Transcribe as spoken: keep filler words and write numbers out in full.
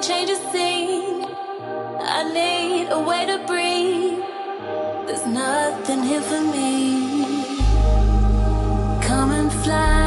change the scene. I need a way to breathe. There's nothing here for me. Come and fly.